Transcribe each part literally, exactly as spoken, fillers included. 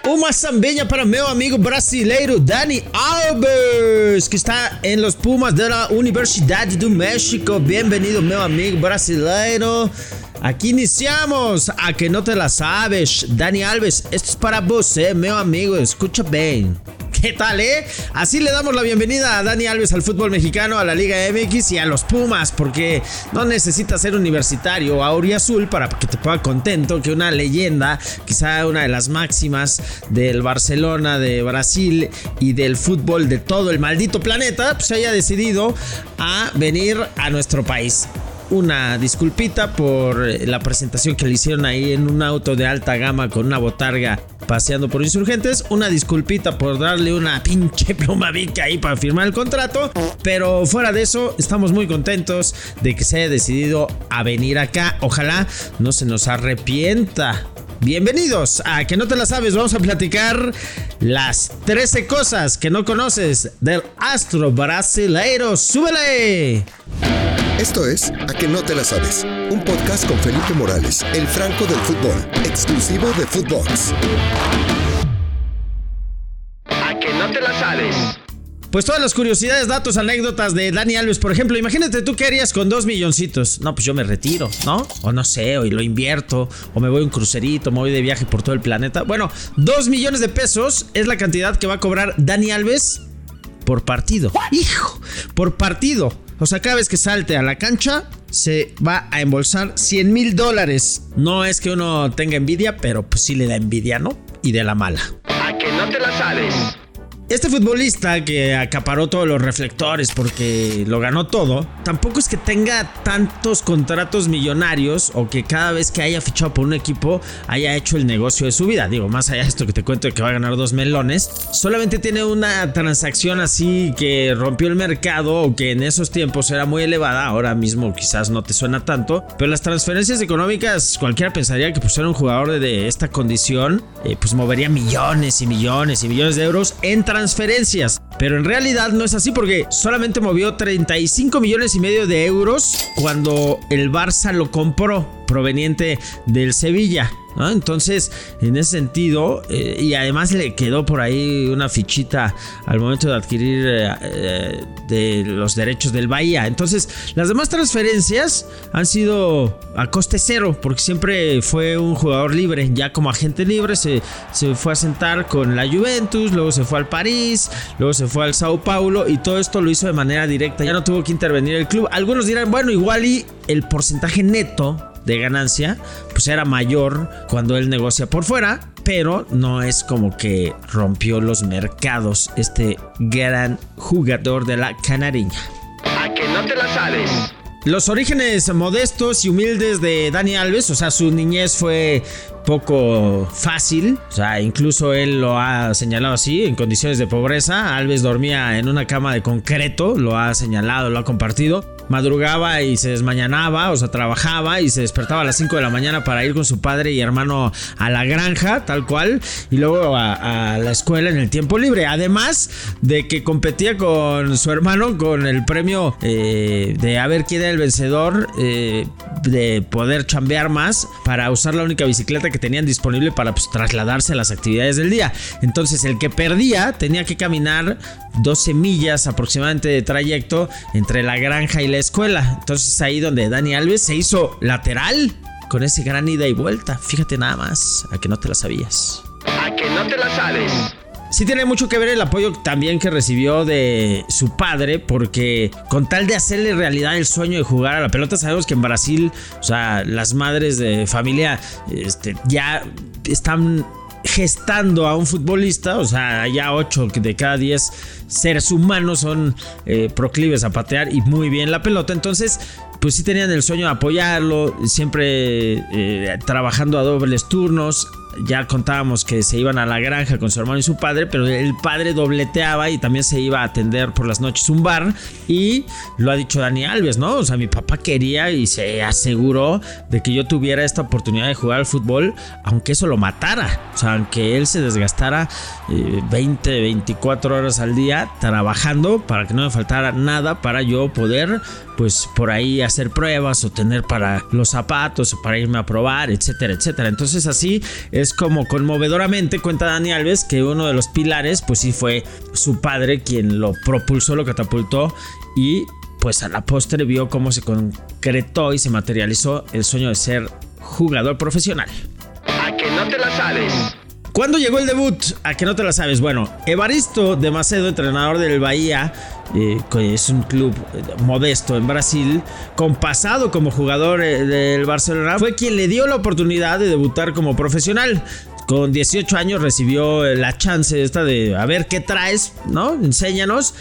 Uma sambinha para meu amigo brasileiro Dani Alves, que está en los Pumas de la Universidad do México. Bienvenido, meu amigo brasileiro. Aquí iniciamos a que no te la sabes. Dani Alves, esto es para vos, eh, meu amigo, escucha bien. ¿Qué tal, eh? Así le damos la bienvenida a Dani Alves al fútbol mexicano, a la Liga M X y a los Pumas, porque no necesitas ser universitario o auriazul para que te ponga contento que una leyenda, quizá una de las máximas del Barcelona, de Brasil y del fútbol de todo el maldito planeta, pues haya decidido a venir a nuestro país. Una disculpita por la presentación que le hicieron ahí en un auto de alta gama con una botarga paseando por Insurgentes. Una disculpita por darle una pinche pluma bica ahí para firmar el contrato. Pero fuera de eso, estamos muy contentos de que se haya decidido a venir acá. Ojalá no se nos arrepienta. Bienvenidos a Que No Te La Sabes. Vamos a platicar las trece cosas que no conoces del astro brasileiro. ¡Súbele! Esto es A Que No Te La Sabes, un podcast con Felipe Morales, el Franco del fútbol, exclusivo de Footbox. A Que No Te La Sabes. Pues todas las curiosidades, datos, anécdotas de Dani Alves, por ejemplo. Imagínate tú qué harías con dos milloncitos. No, pues yo me retiro, ¿no? O no sé, o lo invierto, o me voy a un crucerito, me voy de viaje por todo el planeta. Bueno, dos millones de pesos es la cantidad que va a cobrar Dani Alves por partido. ¡Hijo! Por partido. O sea, cada vez que salte a la cancha se va a embolsar cien mil dólares. No es que uno tenga envidia, pero pues sí le da envidia, ¿no? Y de la mala. A Que No Te La Sabes. Este futbolista que acaparó todos los reflectores porque lo ganó todo, tampoco es que tenga tantos contratos millonarios o que cada vez que haya fichado por un equipo haya hecho el negocio de su vida. Digo, más allá de esto que te cuento de que va a ganar dos melones, solamente tiene una transacción así que rompió el mercado o que en esos tiempos era muy elevada. Ahora mismo quizás no te suena tanto, pero las transferencias económicas, cualquiera pensaría que pues era un jugador de, de esta condición, eh, pues movería millones y millones y millones de euros en transferencias. transferencias, pero en realidad no es así porque solamente movió treinta y cinco millones y medio de euros cuando el Barça lo compró, proveniente del Sevilla, ¿no? Entonces, en ese sentido, eh, y además le quedó por ahí una fichita al momento de adquirir eh, eh, de los derechos del Bahía. Entonces, las demás transferencias han sido a coste cero, porque siempre fue un jugador libre. Ya como agente libre se, se fue a sentar con la Juventus, luego se fue al París, luego se fue al Sao Paulo, y todo esto lo hizo de manera directa. Ya no tuvo que intervenir el club. Algunos dirán, bueno, igual y el porcentaje neto de ganancia pues era mayor cuando él negocia por fuera, pero no es como que rompió los mercados este gran jugador de la Canariña. A Que No Te La Sabes. Los orígenes modestos y humildes de Dani Alves, o sea, su niñez fue poco fácil, o sea, incluso él lo ha señalado así, en condiciones de pobreza. Alves dormía en una cama de concreto, lo ha señalado, lo ha compartido. Madrugaba y se desmañanaba, o sea, trabajaba y se despertaba a las cinco de la mañana para ir con su padre y hermano a la granja, tal cual, y luego a, a la escuela en el tiempo libre. Además de que competía con su hermano con el premio eh, de a ver quién era el vencedor, eh, de poder chambear más para usar la única bicicleta que tenían disponible para pues, trasladarse a las actividades del día. Entonces, el que perdía tenía que caminar doce millas aproximadamente de trayecto entre la granja y la escuela. Entonces ahí donde Dani Alves se hizo lateral con ese gran ida y vuelta. Fíjate nada más, a que no te la sabías. A Que No Te La Sabes. Sí tiene mucho que ver el apoyo también que recibió de su padre, porque con tal de hacerle realidad el sueño de jugar a la pelota, sabemos que en Brasil, o sea, las madres de familia este, ya están gestando a un futbolista, o sea, ya ocho de cada diez seres humanos son eh, proclives a patear y muy bien la pelota. Entonces, pues sí tenían el sueño de apoyarlo, siempre eh, trabajando a dobles turnos. Ya contábamos que se iban a la granja con su hermano y su padre, pero el padre dobleteaba y también se iba a atender por las noches un bar. Y lo ha dicho Dani Alves, ¿no? O sea, mi papá quería y se aseguró de que yo tuviera esta oportunidad de jugar al fútbol, aunque eso lo matara. O sea, aunque él se desgastara eh, veinte, veinticuatro horas al día trabajando para que no me faltara nada para yo poder, pues, por ahí hacer pruebas o tener para los zapatos o para irme a probar, etcétera, etcétera. Entonces así es como conmovedoramente cuenta Dani Alves que uno de los pilares pues sí fue su padre quien lo propulsó, lo catapultó y pues a la postre vio cómo se concretó y se materializó el sueño de ser jugador profesional. A que no te la sabes. ¿Cuándo llegó el debut? ¿A que no te la sabes? Bueno, Evaristo de Macedo, entrenador del Bahía, eh, que es un club modesto en Brasil, con pasado como jugador del Barcelona, fue quien le dio la oportunidad de debutar como profesional. Con dieciocho años recibió la chance esta de a ver qué traes, ¿no? Enséñanos.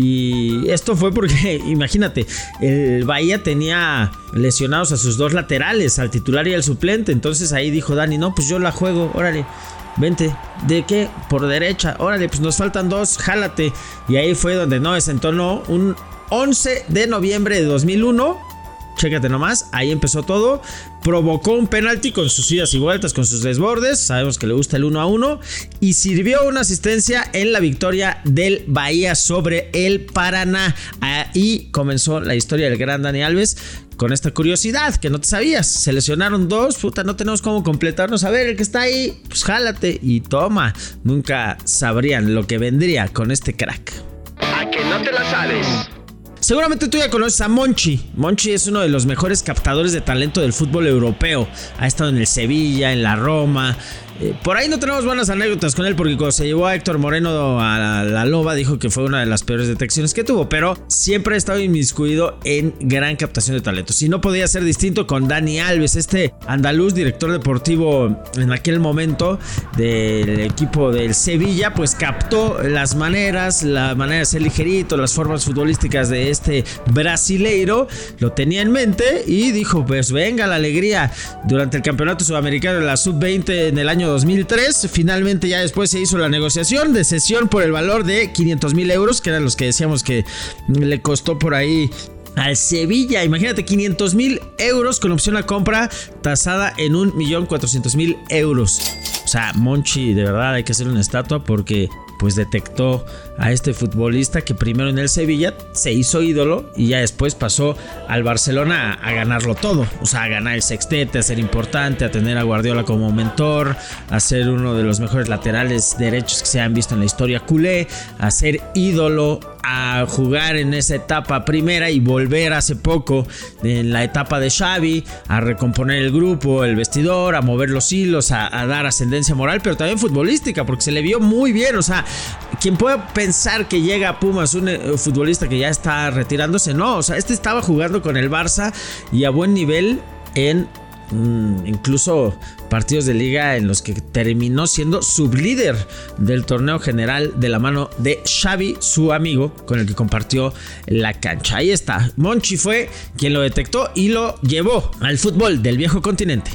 Y esto fue porque, imagínate, el Bahía tenía lesionados a sus dos laterales, al titular y al suplente. Entonces ahí dijo Dani, no, pues yo la juego, órale. Vente, ¿de qué? Por derecha, órale, pues nos faltan dos, jálate. Y ahí fue donde no desentonó un once de noviembre de dos mil uno. Chécate nomás, ahí empezó todo. Provocó un penalti con sus idas y vueltas, con sus desbordes. Sabemos que le gusta el uno a uno. Y sirvió una asistencia en la victoria del Bahía sobre el Paraná. Ahí comenzó la historia del gran Dani Alves. Con esta curiosidad que no te sabías. Se lesionaron dos, puta, no tenemos cómo completarnos. A ver, el que está ahí, pues jálate y toma. Nunca sabrían lo que vendría con este crack. A que no te la sabes. Seguramente tú ya conoces a Monchi. Monchi es uno de los mejores captadores de talento del fútbol europeo. Ha estado en el Sevilla, en la Roma. Eh, por ahí no tenemos buenas anécdotas con él porque cuando se llevó a Héctor Moreno a la, la Loba dijo que fue una de las peores detecciones que tuvo, pero siempre ha estado inmiscuido en gran captación de talentos. Y no podía ser distinto con Dani Alves, este andaluz, director deportivo en aquel momento del equipo del Sevilla, pues captó las maneras, la manera de ser ligerito, las formas futbolísticas de este brasileiro, lo tenía en mente y dijo, pues venga la alegría. Durante el campeonato sudamericano de la sub veinte en el año dos mil tres, finalmente ya después se hizo la negociación de cesión por el valor de quinientos mil euros, que eran los que decíamos que le costó por ahí al Sevilla. Imagínate, quinientos mil euros con opción a compra tasada en un millón cuatrocientos mil euros. O sea, Monchi, de verdad hay que hacerle una estatua porque pues detectó a este futbolista que primero en el Sevilla se hizo ídolo y ya después pasó al Barcelona a, a ganarlo todo, o sea, a ganar el sextete, a ser importante, a tener a Guardiola como mentor, a ser uno de los mejores laterales derechos que se han visto en la historia culé, a ser ídolo, a jugar en esa etapa primera y volver hace poco en la etapa de Xavi, a recomponer el grupo, el vestidor, a mover los hilos, a, a dar ascendencia moral, pero también futbolística, porque se le vio muy bien. O sea, quien pueda pensar que llega a Pumas un uh, futbolista que ya está retirándose, no, o sea, este estaba jugando con el Barça y a buen nivel en Mm, incluso partidos de liga en los que terminó siendo sublíder del torneo general de la mano de Xavi, su amigo con el que compartió la cancha. Ahí está, Monchi fue quien lo detectó y lo llevó al fútbol del viejo continente.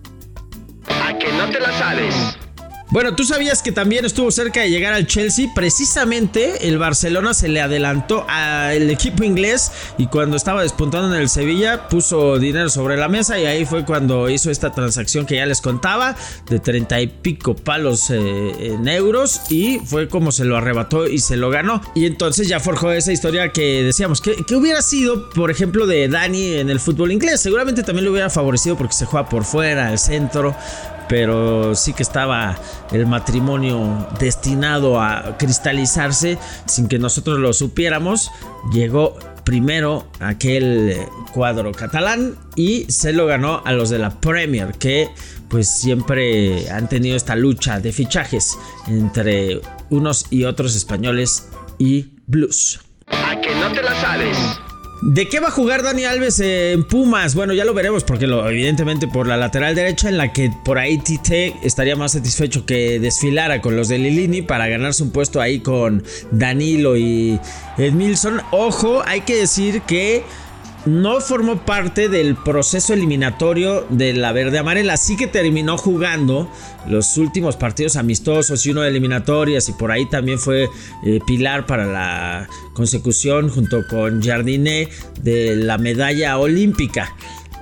A que no te la sabes. Bueno, ¿tú sabías que también estuvo cerca de llegar al Chelsea? Precisamente el Barcelona se le adelantó al equipo inglés y cuando estaba despuntando en el Sevilla puso dinero sobre la mesa y ahí fue cuando hizo esta transacción que ya les contaba de treinta y pico palos eh, en euros y fue como se lo arrebató y se lo ganó. Y entonces ya forjó esa historia que decíamos, que, que hubiera sido, por ejemplo, de Dani en el fútbol inglés. Seguramente también lo hubiera favorecido porque se juega por fuera, el centro, pero sí que estaba el matrimonio destinado a cristalizarse sin que nosotros lo supiéramos. Llegó primero aquel cuadro catalán y se lo ganó a los de la Premier, que pues siempre han tenido esta lucha de fichajes entre unos y otros españoles y blues. A que no te la sabes. ¿De qué va a jugar Dani Alves en Pumas? Bueno, ya lo veremos porque lo, evidentemente por la lateral derecha, en la que por ahí Tite estaría más satisfecho que desfilara con los de Lilini para ganarse un puesto ahí con Danilo y Edmilson. Ojo, hay que decir que no formó parte del proceso eliminatorio de la verde amarela, sí que terminó jugando los últimos partidos amistosos y uno de eliminatorias, y por ahí también fue eh, pilar para la consecución junto con Jardiné de la medalla olímpica.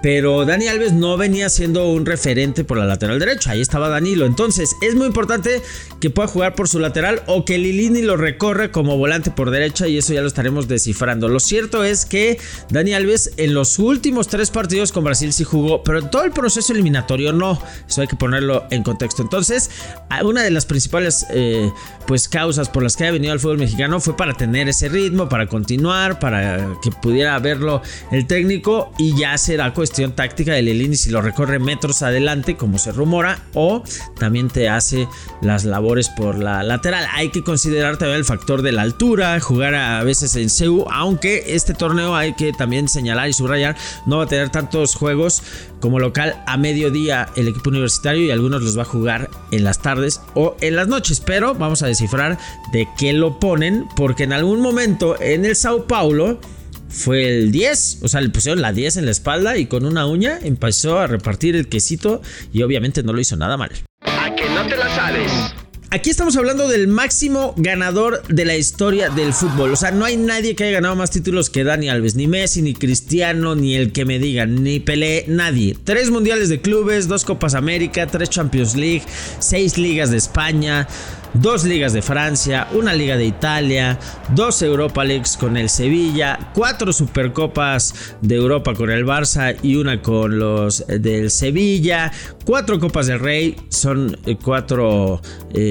pero Dani Alves no venía siendo un referente por la lateral derecha. Ahí estaba Danilo. Entonces es muy importante que pueda jugar por su lateral o que Lilini lo recorre como volante por derecha, y eso ya lo estaremos descifrando. Lo cierto es que Dani Alves en los últimos tres partidos con Brasil sí jugó, pero en todo el proceso eliminatorio no. Eso hay que ponerlo en contexto. Entonces, una de las principales eh, pues causas por las que ha venido al fútbol mexicano fue para tener ese ritmo, para continuar, para que pudiera verlo el técnico, y ya será cuestión táctica de Lilini si lo recorre metros adelante como se rumora, o también te hace las labores por la lateral. Hay que considerar también el factor de la altura, jugar a veces en C U, aunque este torneo hay que también señalar y subrayar, no va a tener tantos juegos como local a mediodía el equipo universitario, y algunos los va a jugar en las tardes o en las noches, pero vamos a descifrar de qué lo ponen, porque en algún momento en el Sao Paulo fue el diez, o sea, le pusieron la diez en la espalda y con una uña empezó a repartir el quesito, y obviamente no lo hizo nada mal. A que no te la sabes. Aquí estamos hablando del máximo ganador de la historia del fútbol. O sea, no hay nadie que haya ganado más títulos que Dani Alves. Ni Messi, ni Cristiano, ni el que me digan, ni Pelé, nadie. Tres mundiales de clubes, dos Copas América, tres Champions League, seis ligas de España, dos ligas de Francia, una liga de Italia, dos Europa Leagues con el Sevilla, cuatro Supercopas de Europa con el Barça y una con los del Sevilla, cuatro Copas del Rey, son cuatro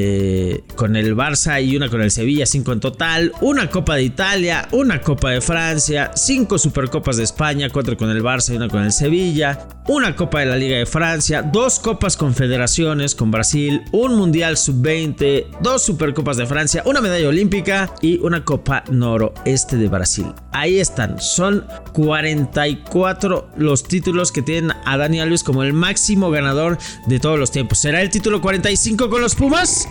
eh, con el Barça y una con el Sevilla, cinco en total, una Copa de Italia, una Copa de Francia, cinco Supercopas de España, cuatro con el Barça y una con el Sevilla, una Copa de la Liga de Francia, dos Copas Confederaciones con Brasil, un Mundial sub veinte, dos Supercopas de Francia, una medalla olímpica y una Copa Noroeste de Brasil. Ahí están, son cuarenta y cuatro los títulos que tienen a Dani Alves como el máximo ganador de todos los tiempos. ¿Será el título cuarenta y cinco con los Pumas?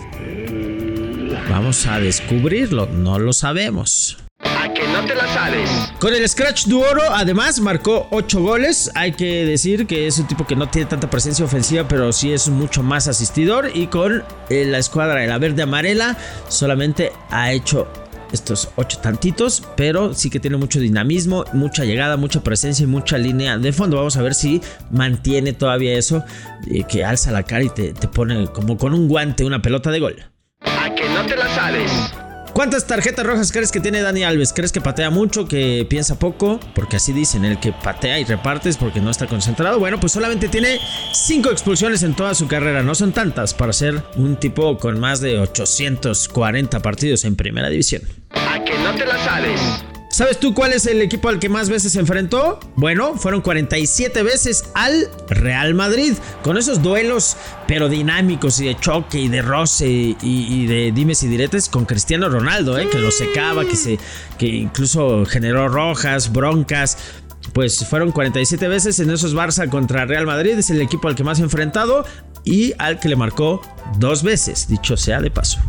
Vamos a descubrirlo, no lo sabemos. A que no te la sabes. Con el Scratch de Oro, además, marcó ocho goles. Hay que decir que es un tipo que no tiene tanta presencia ofensiva, pero sí es mucho más asistidor. Y con eh, la escuadra de la verde amarela, solamente ha hecho estos ocho tantitos, pero sí que tiene mucho dinamismo, mucha llegada, mucha presencia y mucha línea de fondo. Vamos a ver si mantiene todavía eso, eh, que alza la cara y te, te pone como con un guante una pelota de gol. A que no te la sabes. ¿Cuántas tarjetas rojas crees que tiene Dani Alves? ¿Crees que patea mucho, que piensa poco? Porque así dicen, el que patea y reparte es porque no está concentrado. Bueno, pues solamente tiene cinco expulsiones en toda su carrera. No son tantas para ser un tipo con más de ochocientos cuarenta partidos en primera división. A que no te la sabes. ¿Sabes tú cuál es el equipo al que más veces se enfrentó? Bueno, fueron cuarenta y siete veces al Real Madrid, con esos duelos pero dinámicos y de choque y de roce y, y de dimes y diretes con Cristiano Ronaldo, ¿eh? Que lo secaba, que, se, que incluso generó rojas, broncas. Pues fueron cuarenta y siete veces en esos Barça contra Real Madrid. Es el equipo al que más se ha enfrentado y al que le marcó dos veces, dicho sea de paso.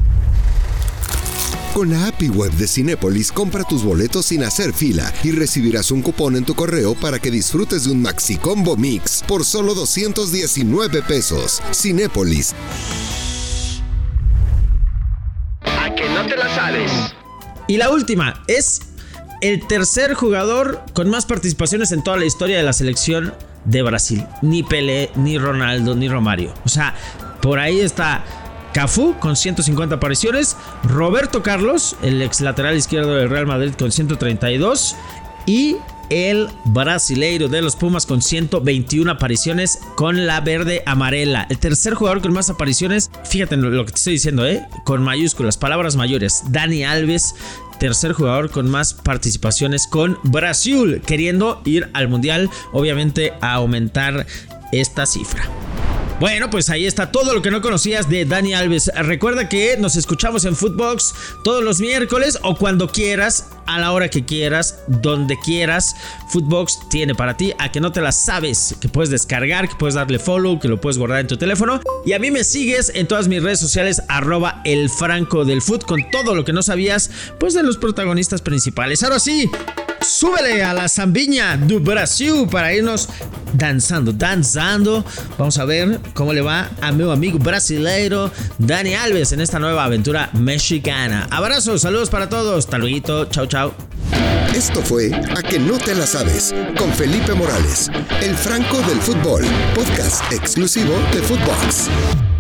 Con la A P I web de Cinépolis, compra tus boletos sin hacer fila y recibirás un cupón en tu correo para que disfrutes de un Maxi Combo Mix por solo doscientos diecinueve pesos. Cinépolis. A que no te la sabes. Y la última es el tercer jugador con más participaciones en toda la historia de la selección de Brasil. Ni Pelé, ni Ronaldo, ni Romario. O sea, por ahí está Cafú con ciento cincuenta apariciones, Roberto Carlos, el ex lateral izquierdo del Real Madrid, con ciento treinta y dos, y el brasileiro de los Pumas con ciento veintiuna apariciones con la verde amarela. El tercer jugador con más apariciones, fíjate en lo que te estoy diciendo, ¿eh? Con mayúsculas, palabras mayores, Dani Alves, tercer jugador con más participaciones con Brasil, queriendo ir al Mundial, obviamente a aumentar esta cifra. Bueno, pues ahí está todo lo que no conocías de Dani Alves. Recuerda que nos escuchamos en Footbox todos los miércoles o cuando quieras, a la hora que quieras, donde quieras. Footbox tiene para ti a que no te la sabes, que puedes descargar, que puedes darle follow, que lo puedes guardar en tu teléfono. Y a mí me sigues en todas mis redes sociales, arroba el Franco del Foot, con todo lo que no sabías, pues de los protagonistas principales. Ahora sí, súbele a la zambiña do Brasil para irnos danzando, danzando. Vamos a ver cómo le va a mi amigo brasileiro Dani Alves en esta nueva aventura mexicana. Abrazos, saludos para todos. Hasta luego, chao, chao. Esto fue A que no te la sabes, con Felipe Morales, el Franco del fútbol, podcast exclusivo de Footbox.